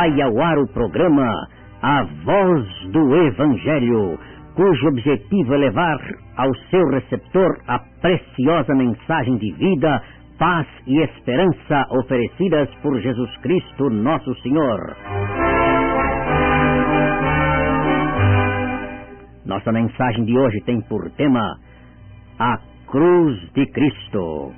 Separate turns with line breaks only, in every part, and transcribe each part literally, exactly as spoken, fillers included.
vai ao ar o programa A Voz do Evangelho, cujo objetivo é levar ao seu receptor a preciosa mensagem de vida, paz e esperança oferecidas por Jesus Cristo, nosso Senhor. Nossa mensagem de hoje tem por tema a Cruz de Cristo.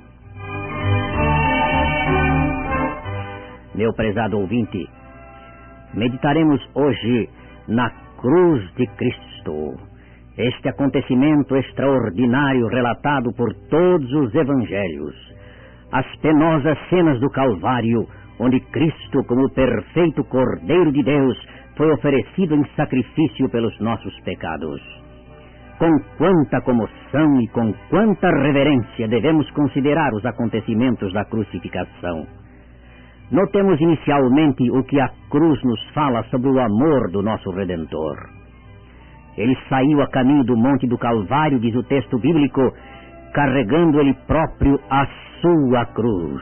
Meu prezado ouvinte, meditaremos hoje na Cruz de Cristo, este acontecimento extraordinário relatado por todos os evangelhos, as penosas cenas do Calvário, onde Cristo, como perfeito Cordeiro de Deus, foi oferecido em sacrifício pelos nossos pecados. Com quanta comoção e com quanta reverência devemos considerar os acontecimentos da crucificação. Notemos inicialmente o que a cruz nos fala sobre o amor do nosso Redentor. Ele saiu a caminho do Monte do Calvário, diz o texto bíblico, carregando ele próprio a sua cruz.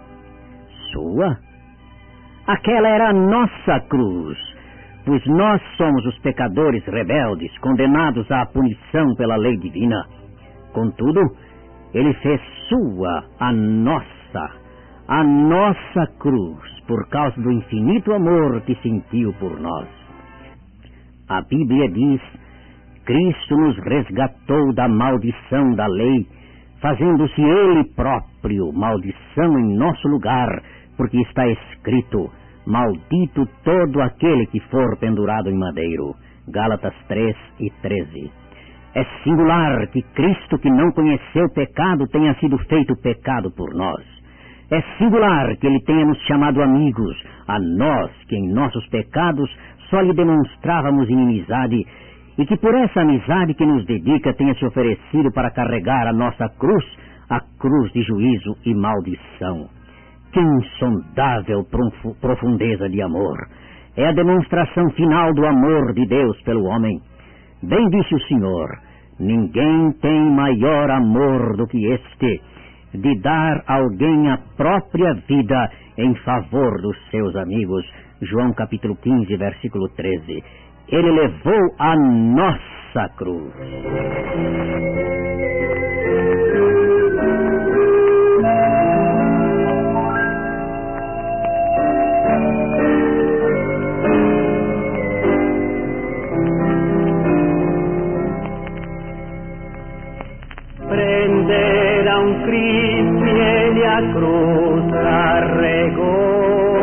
Sua? Aquela era a nossa cruz, pois nós somos os pecadores rebeldes, condenados à punição pela lei divina. Contudo, ele fez sua a nossa a nossa cruz, por causa do infinito amor que sentiu por nós. A Bíblia diz: Cristo nos resgatou da maldição da lei, fazendo-se Ele próprio maldição em nosso lugar, porque está escrito: maldito todo aquele que for pendurado em madeiro. Gálatas três e treze. É singular que Cristo, que não conheceu pecado, tenha sido feito pecado por nós. É singular que Ele tenha nos chamado amigos, a nós que em nossos pecados só lhe demonstrávamos inimizade, e que por essa amizade que nos dedica tenha se oferecido para carregar a nossa cruz, a cruz de juízo e maldição. Que insondável profundeza de amor! É a demonstração final do amor de Deus pelo homem. Bem disse o Senhor: ninguém tem maior amor do que este, de dar a alguém a própria vida em favor dos seus amigos. João capítulo quinze, versículo treze. Ele levou a nossa cruz.
Prenderam Cristo e Ele a cruz carregou.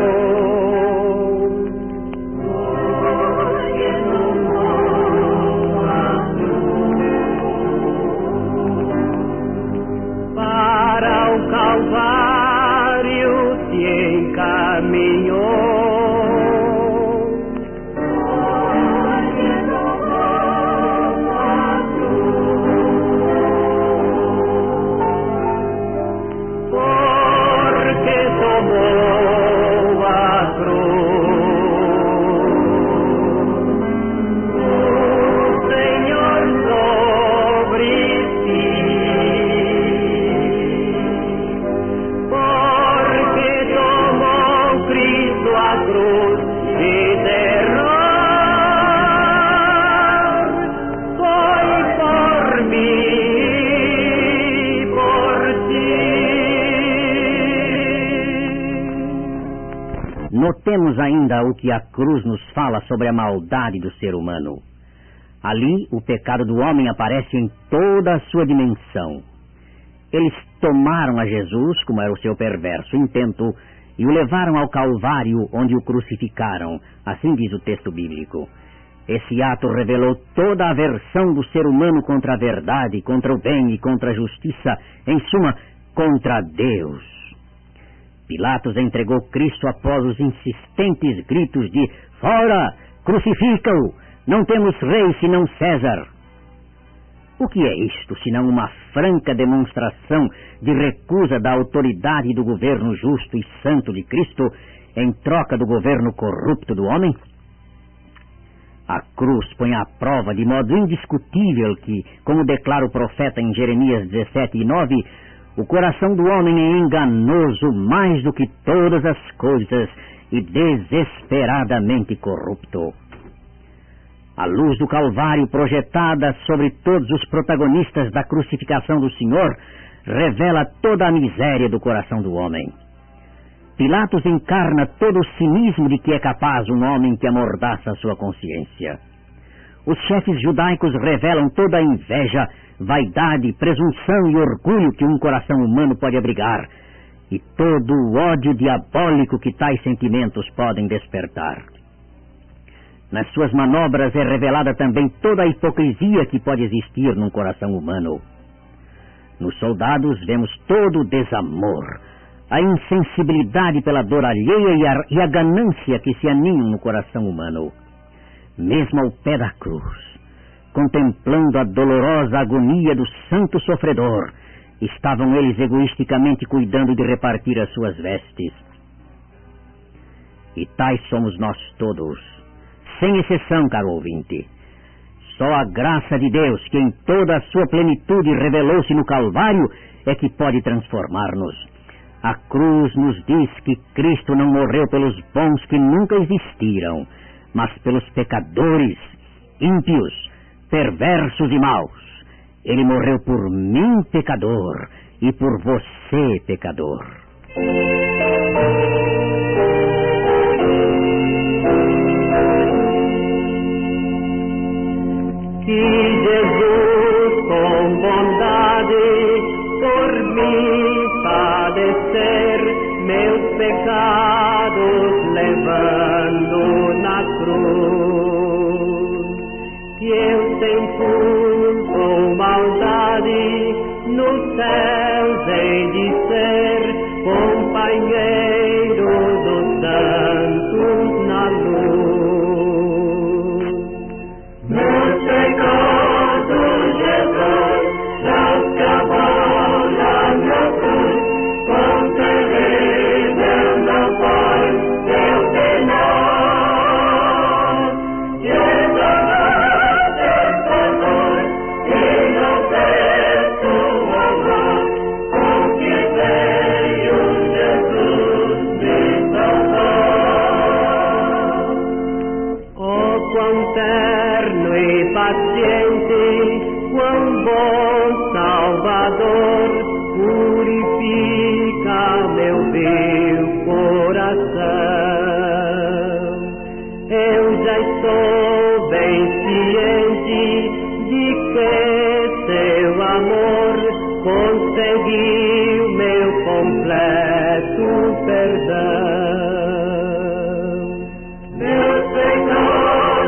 Para o Calvário se encaminhou.
Notemos ainda o que a cruz nos fala sobre a maldade do ser humano. Ali, o pecado do homem aparece em toda a sua dimensão. Eles tomaram a Jesus, como era o seu perverso intento, e o levaram ao Calvário, onde o crucificaram. Assim diz o texto bíblico. Esse ato revelou toda a aversão do ser humano contra a verdade, contra o bem e contra a justiça, em suma, contra Deus. Pilatos entregou Cristo após os insistentes gritos de "Fora! Crucifica-o! Não temos rei senão César!" O que é isto, senão uma franca demonstração de recusa da autoridade do governo justo e santo de Cristo em troca do governo corrupto do homem? A cruz põe à prova de modo indiscutível que, como declara o profeta em Jeremias dezessete e nove, o coração do homem é enganoso mais do que todas as coisas, e desesperadamente corrupto. A luz do Calvário projetada sobre todos os protagonistas da crucificação do Senhor revela toda a miséria do coração do homem. Pilatos encarna todo o cinismo de que é capaz um homem que amordaça a sua consciência. Os chefes judaicos revelam toda a inveja, vaidade, presunção e orgulho que um coração humano pode abrigar, e todo o ódio diabólico que tais sentimentos podem despertar. Nas suas manobras é revelada também toda a hipocrisia que pode existir num coração humano. Nos soldados vemos todo o desamor, a insensibilidade pela dor alheia e a, e a ganância que se aninham no coração humano. Mesmo ao pé da cruz, contemplando a dolorosa agonia do santo sofredor, estavam eles egoisticamente cuidando de repartir as suas vestes. E tais somos nós todos, sem exceção, caro ouvinte. Só a graça de Deus, que em toda a sua plenitude revelou-se no Calvário, é que pode transformar-nos. A cruz nos diz que Cristo não morreu pelos bons que nunca existiram, mas pelos pecadores, ímpios, perversos e maus. Ele morreu por mim, pecador, e por você, pecador.
Que Jesus com bondade por mim padecer, meus pecados levando na cruz, que eu sem culpa maldade nos céus hei de ser companheiro dos santos na luz. Meus pecados Jesus não acabou na minha cruz, com terrível não foi meu penal. Terno e paciente, quão bom Salvador, purifica meu vil coração. Eu já estou bem ciente de que seu amor conseguiu meu completo perdão. Meus pecados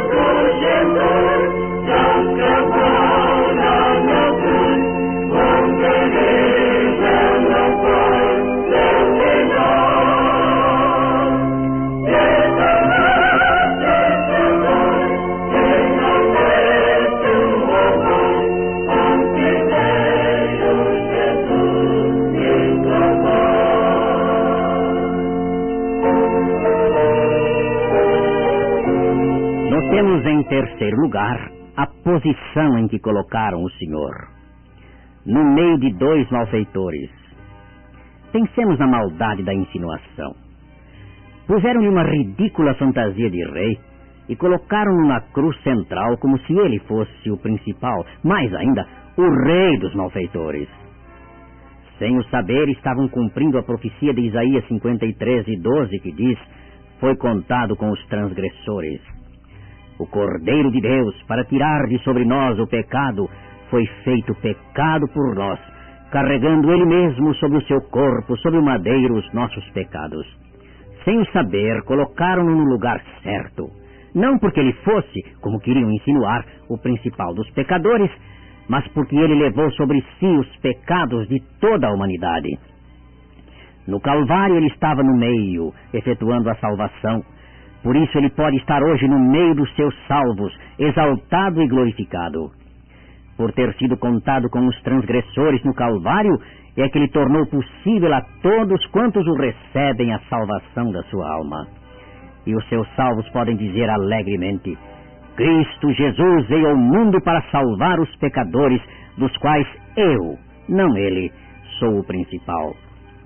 Temos em terceiro lugar a posição em que colocaram o Senhor, no meio de dois malfeitores. Pensemos na maldade da insinuação. Puseram-lhe uma ridícula fantasia de rei e colocaram-no na cruz central como se ele fosse o principal, mais ainda, o rei dos malfeitores. Sem o saber, estavam cumprindo a profecia de Isaías cinquenta e três e doze, que diz: foi contado com os transgressores. O Cordeiro de Deus, para tirar de sobre nós o pecado, foi feito pecado por nós, carregando ele mesmo sobre o seu corpo, sobre o madeiro, os nossos pecados. Sem o saber, colocaram-no no lugar certo. Não porque ele fosse, como queriam insinuar, o principal dos pecadores, mas porque ele levou sobre si os pecados de toda a humanidade. No Calvário ele estava no meio, efetuando a salvação. Por isso ele pode estar hoje no meio dos seus salvos, exaltado e glorificado. Por ter sido contado com os transgressores no Calvário, é que ele tornou possível a todos quantos o recebem a salvação da sua alma. E os seus salvos podem dizer alegremente: Cristo Jesus veio ao mundo para salvar os pecadores, dos quais eu, não ele, sou o principal.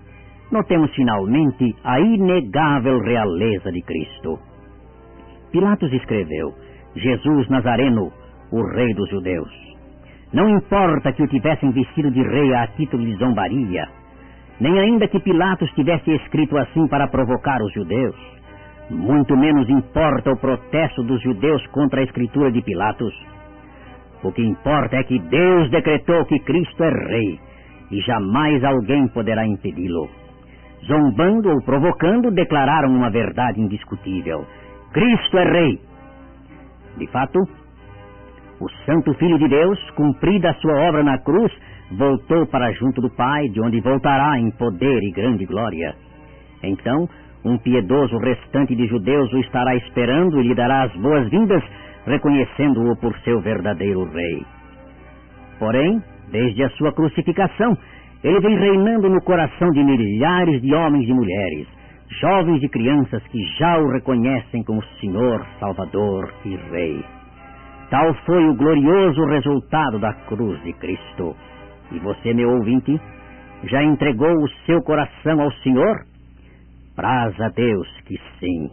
Notemos finalmente a inegável realeza de Cristo. Pilatos escreveu: Jesus Nazareno, o Rei dos Judeus. Não importa que o tivessem vestido de rei a título de zombaria, nem ainda que Pilatos tivesse escrito assim para provocar os judeus. Muito menos importa o protesto dos judeus contra a escritura de Pilatos. O que importa é que Deus decretou que Cristo é rei, e jamais alguém poderá impedi-lo. Zombando ou provocando, declararam uma verdade indiscutível: Cristo é rei. De fato, o Santo Filho de Deus, cumprida a sua obra na cruz, voltou para junto do Pai, de onde voltará em poder e grande glória. Então, um piedoso restante de judeus o estará esperando e lhe dará as boas-vindas, reconhecendo-o por seu verdadeiro rei. Porém, desde a sua crucificação, ele vem reinando no coração de milhares de homens e mulheres, jovens e crianças que já o reconhecem como Senhor, Salvador e Rei. Tal foi o glorioso resultado da cruz de Cristo. E você, meu ouvinte, já entregou o seu coração ao Senhor? Praz a Deus que sim.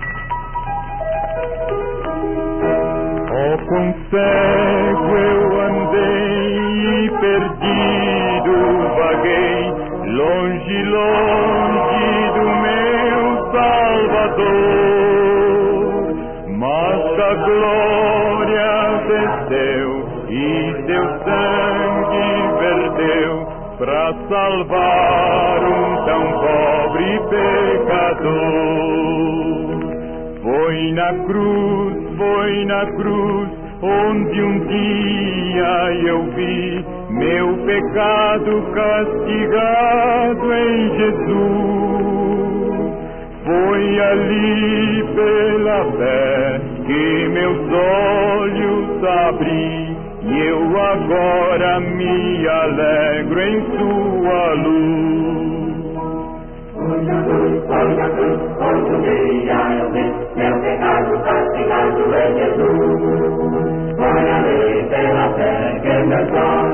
Oh, quão cego eu andei e perdido vaguei, longe, longe do meu Salvador. Mas a glória desceu e seu sangue verteu pra salvar um tão pobre pecador. Foi na cruz, foi na cruz, onde um dia eu vi meu pecado castigado em Jesus. Foi ali pela fé que meus olhos abri, e eu agora me alegro em sua luz.
Foi na cruz, foi na cruz, onde um dia eu vi meu pecado castigado em Jesus. Foi ali pela fé que meus olhos